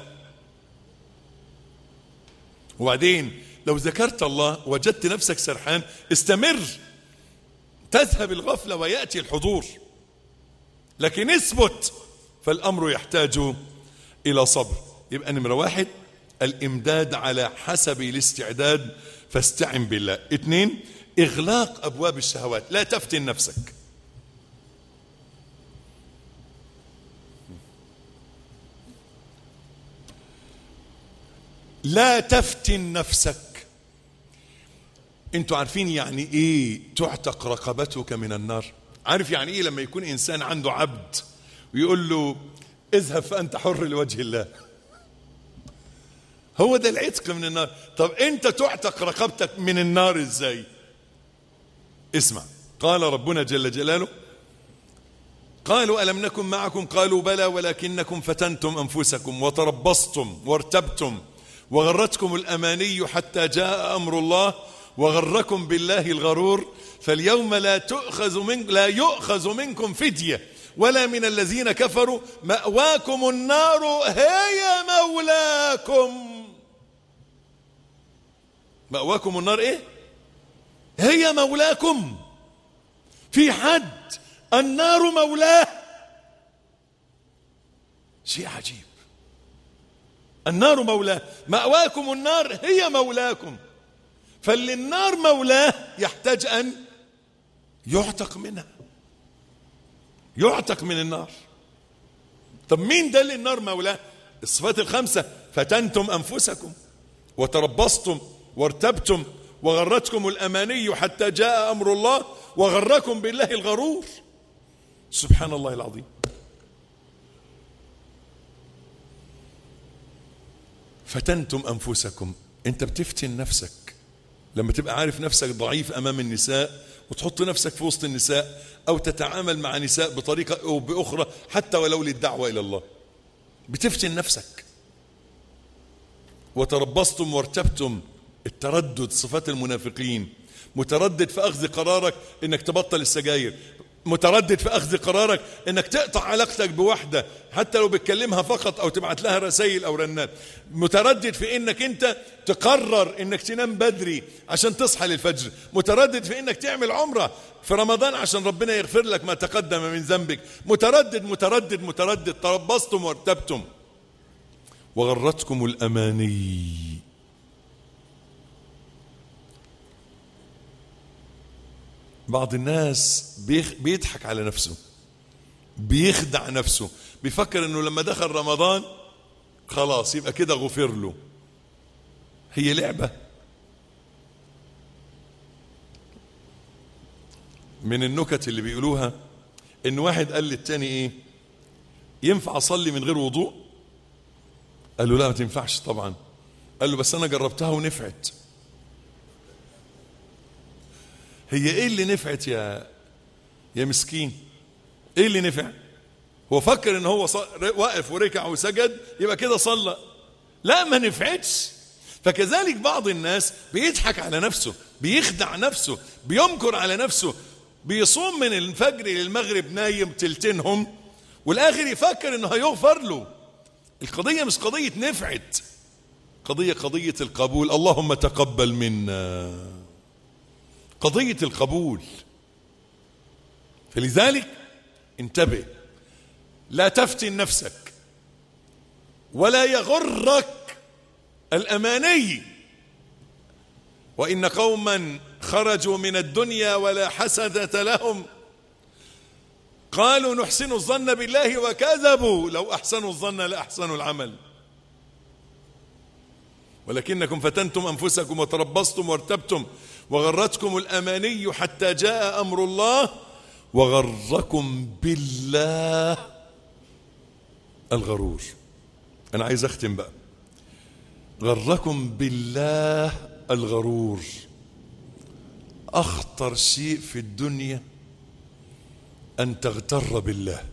وبعدين لو ذكرت الله وجدت نفسك سرحان، استمر، تذهب الغفلة ويأتي الحضور. لكن اثبت، فالأمر يحتاج إلى صبر. يبقى نمرة 1 الإمداد على حسب الاستعداد، فاستعن بالله. 2 إغلاق أبواب الشهوات، لا تفتن نفسك. لا تفتن نفسك. انتوا عارفين يعني ايه تعتق رقبتك من النار؟ عارف يعني ايه لما يكون انسان عنده عبد ويقول له اذهب فأنت حر لوجه الله. هو ده العتق من النار. طب انت تعتق رقبتك من النار ازاي؟ اسمع، قال ربنا جل جلاله: قالوا ألم نكن معكم؟ قالوا بلى ولكنكم فتنتم أنفسكم وتربصتم وارتبتم وغرتكم الأماني حتى جاء أمر الله وغركم بالله الغرور فاليوم لا يؤخذ منكم فدية ولا من الذين كفروا مأواكم النار هي مولاكم. مأواكم النار ايه؟ هي مولاكم. في حد النار مولاه؟ شيء عجيب. النار مولاه، مأواكم النار هي مولاكم. فاللي النار مولاه يحتاج أن يعتق منها، يعتق من النار. طب مين ده اللي النار مولاه؟ الصفات الخمسة: فتنتم أنفسكم وتربصتم وارتبتم وغرتكم الأماني حتى جاء أمر الله وغركم بالله الغرور. سبحان الله العظيم. فتنتم أنفسكم، انت بتفتن نفسك لما تبقى عارف نفسك ضعيف أمام النساء وتحط نفسك في وسط النساء أو تتعامل مع نساء بطريقة أو بأخرى حتى ولو للدعوة إلى الله، بتفتن نفسك. وتربصتم وارتبتم، التردد صفات المنافقين. متردد في أخذ قرارك إنك تبطل السجاير، متردد في أخذ قرارك إنك تقطع علاقتك بواحدة حتى لو بتكلمها فقط أو تبعت لها رسائل أو رنات، متردد في إنك أنت تقرر إنك تنام بدري عشان تصحى للفجر، متردد في إنك تعمل عمرة في رمضان عشان ربنا يغفر لك ما تقدم من ذنبك، متردد متردد متردد. تربصتم وارتبتم وغرتكم الأماني. بعض الناس بيضحك على نفسه، بيخدع نفسه، بيفكر انه لما دخل رمضان خلاص يبقى كده غفر له. هي لعبة. من النكت اللي بيقولوها ان واحد قال للتاني ايه، ينفع اصلي من غير وضوء؟ قال له لا ما تنفعش طبعا. قال له بس انا جربتها ونفعت. هي ايه اللي نفعت يا مسكين؟ ايه اللي نفع؟ هو فكر ان هو واقف وركع وسجد يبقى كده صلى. لا، ما نفعتش. فكذلك بعض الناس بيضحك على نفسه، بيخدع نفسه، بيمكر على نفسه، بيصوم من الفجر للمغرب نايم تلتينهم والاخر يفكر انه هيغفر له. القضية مش قضية نفعت، قضية القبول. اللهم تقبل منا، قضية القبول. فلذلك انتبه، لا تفتن نفسك ولا يغرك الأماني. وإن قوما خرجوا من الدنيا ولا حسدة لهم قالوا نحسن الظن بالله وكذبوا لو أحسنوا الظن لأحسنوا العمل ولكنكم فتنتم أنفسكم وتربصتم وارتبتم وغرتكم الأماني حتى جاء أمر الله وغركم بالله الغرور. أنا عايز أختم بقى. غركم بالله الغرور. أخطر شيء في الدنيا أن تغتر بالله.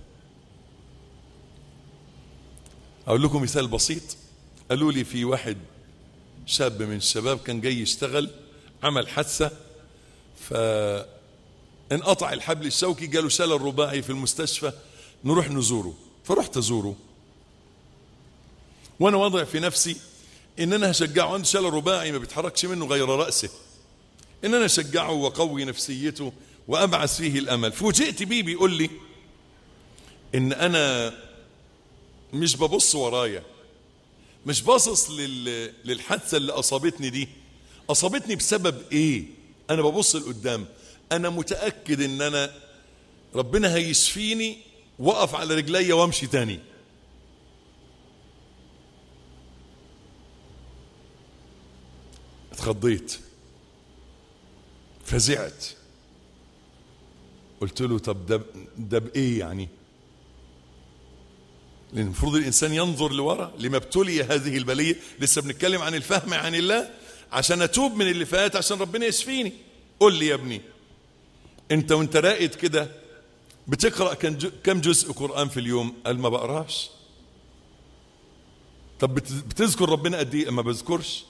أقول لكم مثال بسيط. قالوا لي في واحد شاب من الشباب كان جاي يشتغل، عمل حادثة فانقطع الحبل الشوكي، جاله شلل رباعي في المستشفى، نروح نزوره. فرحت أزوره وأنا وضع في نفسي إن أنا هشجعه. عنده شلل رباعي ما بيتحركش منه غير رأسه، إن أنا أشجعه وأقوي نفسيته وأبعث فيه الأمل. فوجئت بيه بيقول لي إن أنا مش ببص ورايا، مش باصص للحادثة اللي أصابتني دي أصابتني بسبب إيه، أنا ببص لقدام. أنا متأكد إن أنا ربنا هيشفيني وقف على رجلي وامشي تاني. اتخضيت، فزعت، قلت له طب ده بإيه يعني؟ لأن المفروض الإنسان ينظر لورا لما ابتلي هذه البلية. لسه بنتكلم عن الفهم عن الله عشان أتوب من اللي فات عشان ربنا يشفيني. قل لي يا ابني، أنت وأنت راقد كده بتقرأ كم جزء قرآن في اليوم؟ قال ما بقراش. طب بتذكر ربنا قد ايه؟ ما بذكرش.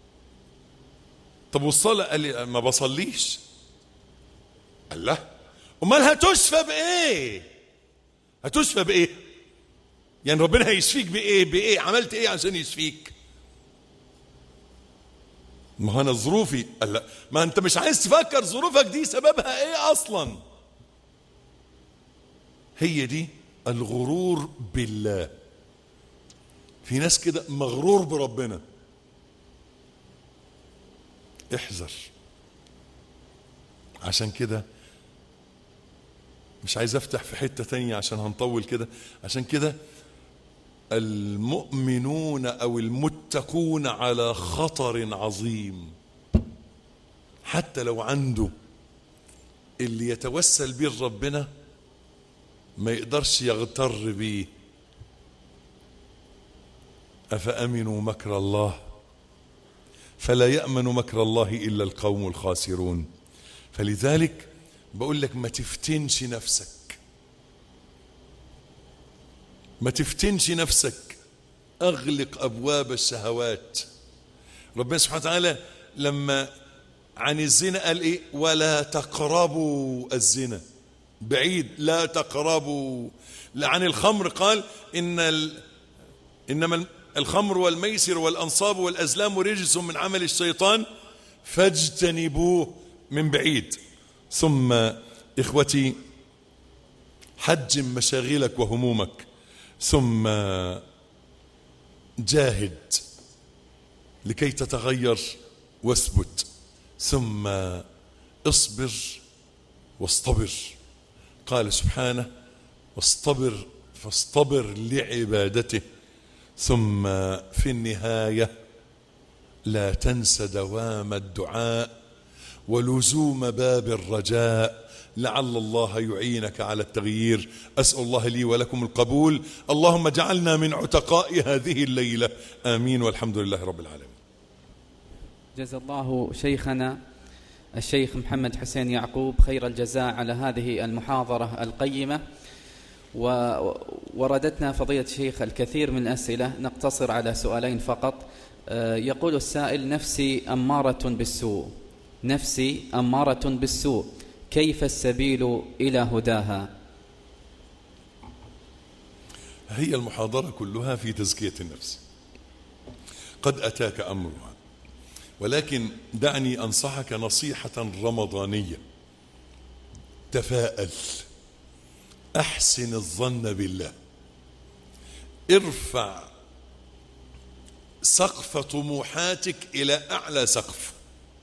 طب والصلاة؟ قال لي ما بصليش. قال لا، امال هتشفى بايه؟ هتشفى بايه؟ يعني ربنا هيشفيك بايه؟ عملت ايه عشان يشفيك؟ ما هو انا ظروفي. قال لا، ما انت مش عايز تفكر ظروفك دي سببها ايه اصلا. هي دي الغرور بالله. في ناس كده مغرور بربنا. احذر. عشان كده مش عايز افتح في حتة تانية عشان هنطول كده. عشان كده المؤمنون او المتقون على خطر عظيم. حتى لو عنده اللي يتوسل بيه ربنا ما يقدرش يغتر بيه. أفأمنوا مكر الله فلا يأمن مكر الله إلا القوم الخاسرون. فلذلك بقول لك ما تفتنش نفسك، ما تفتنش نفسك. أغلق أبواب الشهوات. ربنا سبحانه وتعالى لما عن الزنا قال إيه؟ ولا تقربوا الزنا. بعيد، لا تقربوا. عن الخمر قال إنما الخمر والميسر والأنصاب والأزلام رجس من عمل الشيطان فاجتنبوه من بعيد. ثم إخوتي حجم مشاغلك وهمومك، ثم جاهد لكي تتغير واثبت، ثم اصبر واصطبر. قال سبحانه فاصطبر لعبادته. ثم في النهاية لا تنس دوام الدعاء ولزوم باب الرجاء لعل الله يعينك على التغيير. أسأل الله لي ولكم القبول. اللهم اجعلنا من عتقاء هذه الليلة، آمين، والحمد لله رب العالمين.
جزا الله شيخنا الشيخ محمد حسين يعقوب خير الجزاء على هذه المحاضرة القيمة. وردتنا فضيلة الشيخ الكثير من الأسئلة، نقتصر على سؤالين فقط. يقول السائل: نفسي أمارة بالسوء، نفسي أمارة بالسوء، كيف السبيل إلى هداها؟
هي المحاضرة كلها في تزكية النفس. قد أتاك أمرها، ولكن دعني أنصحك نصيحة رمضانية. تفاءل، أحسن الظن بالله، ارفع سقف طموحاتك إلى أعلى سقف.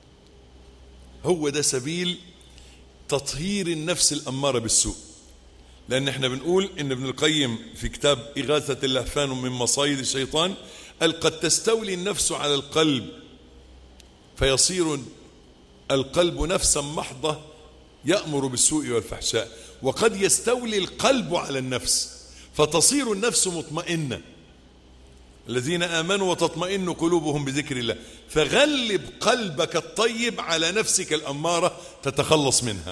هو ده سبيل تطهير النفس الأمارة بالسوء. لأن احنا بنقول إن ابن القيم في كتاب إغاثة اللهفان من مصايد الشيطان قال: قد تستولي النفس على القلب فيصير القلب نفسا محضة يأمر بالسوء والفحشاء، وقد يستولي القلب على النفس فتصير النفس مطمئنة. الذين آمنوا وتطمئن قلوبهم بذكر الله. فغلب قلبك الطيب على نفسك الأمارة تتخلص منها.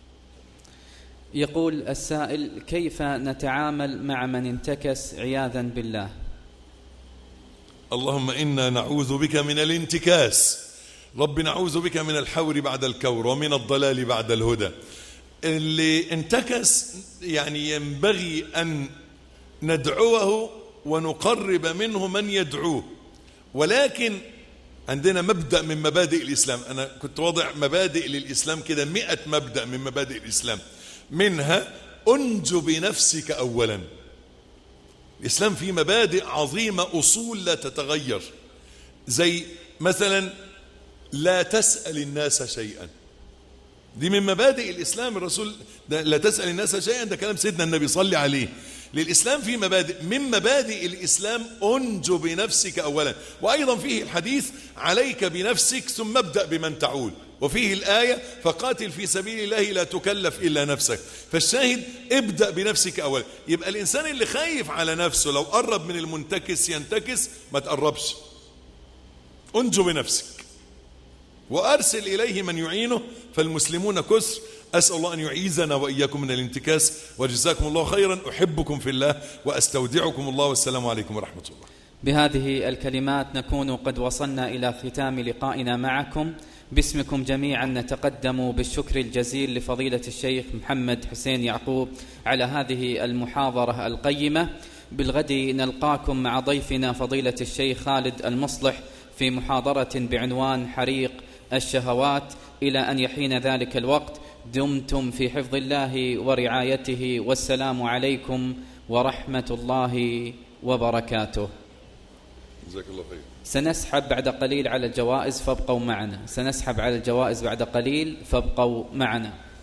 يقول السائل: كيف نتعامل مع من انتكس عياذا بالله؟
اللهم إنا نعوذ بك من الانتكاس. رب نعوذ بك من الحور بعد الكور ومن الضلال بعد الهدى. اللي انتكس يعني ينبغي أن ندعوه ونقرب منه من يدعوه، ولكن عندنا مبدأ من مبادئ الإسلام. أنا كنت وضع مبادئ للإسلام كده 100 مبدأ من مبادئ الإسلام، منها أنج بنفسك أولا. الإسلام فيه مبادئ عظيمة، أصول لا تتغير، زي مثلا لا تسأل الناس شيئا. دي من مبادئ الإسلام. الرسول لا تسأل الناس شيئا، ده كلام سيدنا النبي صلى عليه. للإسلام في مبادئ، من مبادئ الإسلام أنج بنفسك أولا. وأيضا فيه الحديث: عليك بنفسك ثم ابدأ بمن تعول. وفيه الآية فقاتل في سبيل الله لا تكلف إلا نفسك. فالشاهد ابدأ بنفسك أولا. يبقى الإنسان اللي خايف على نفسه لو قرب من المنتكس ينتكس، ما تقربش، انجو بنفسك وأرسل إليه من يعينه، فالمسلمون كسر. أسأل الله أن يعيذنا وإياكم من الانتكاس، وجزاكم الله خيرا، أحبكم في الله وأستودعكم الله، والسلام عليكم ورحمة الله.
بهذه الكلمات نكون قد وصلنا إلى ختام لقائنا معكم. باسمكم جميعا نتقدم بالشكر الجزيل لفضيلة الشيخ محمد حسين يعقوب على هذه المحاضرة القيمة. بالغد نلقاكم مع ضيفنا فضيلة الشيخ خالد المصلح في محاضرة بعنوان حريق الشهوات. إلى أن يحين ذلك الوقت دمتم في حفظ الله ورعايته، والسلام عليكم ورحمة الله وبركاته.
جزاك الله خير.
سنسحب بعد قليل على الجوائز فابقوا معنا. سنسحب على الجوائز بعد قليل فابقوا معنا.